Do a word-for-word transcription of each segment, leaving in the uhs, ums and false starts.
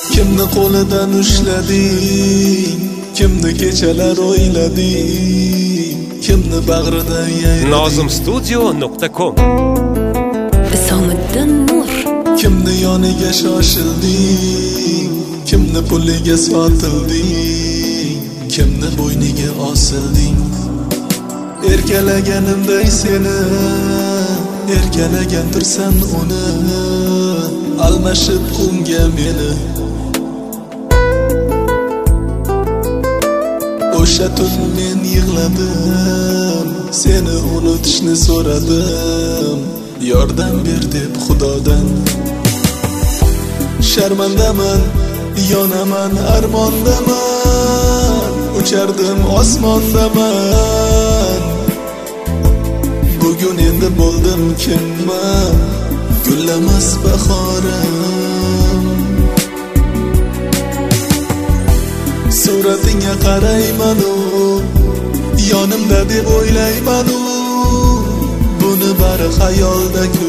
Kimni qo'lidan ushlading, kimni kechalar o'ylading, kimni bag'rida yayrading. nozim studio nuqta com. Isomiddin Nur. Kimni yoniga shoshilding, kimni puliga sotilding, kimni bo'yniga osilding. Erkalaganimday seni, erkalagandirsan uni, almashib unga meni. O'sha tun men yig'ladim, seni unutishni so'radim, yordam ber deb Xudodan. Sharmandaman, yonaman, armondaman, uchardim osmondaman. Bugun endi bo'ldim kimman, gullamas bahorim. Suratingga qarayman u, yonimda deb o'ylayman u, buni bari xayolda-ku.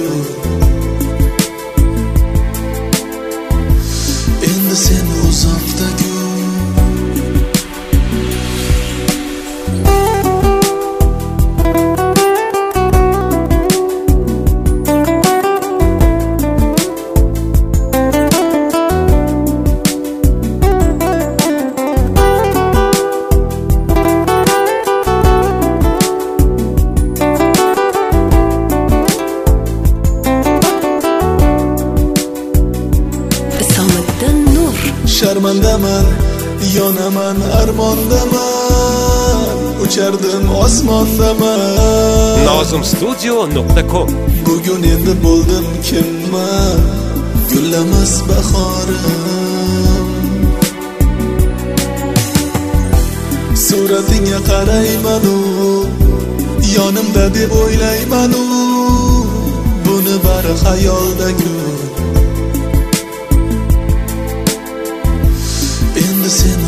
Endi sen uzoqda-ku. Sharmandaman, yonaman, armondaman, uchardim osmondaman. nozim studio nuqta com. Bugun endi bo'ldim kimman, gullamas bahorim. Suratingga qarayman u, yonimda deb o'ylayman u, buni bari xayolda-ku. Endi sen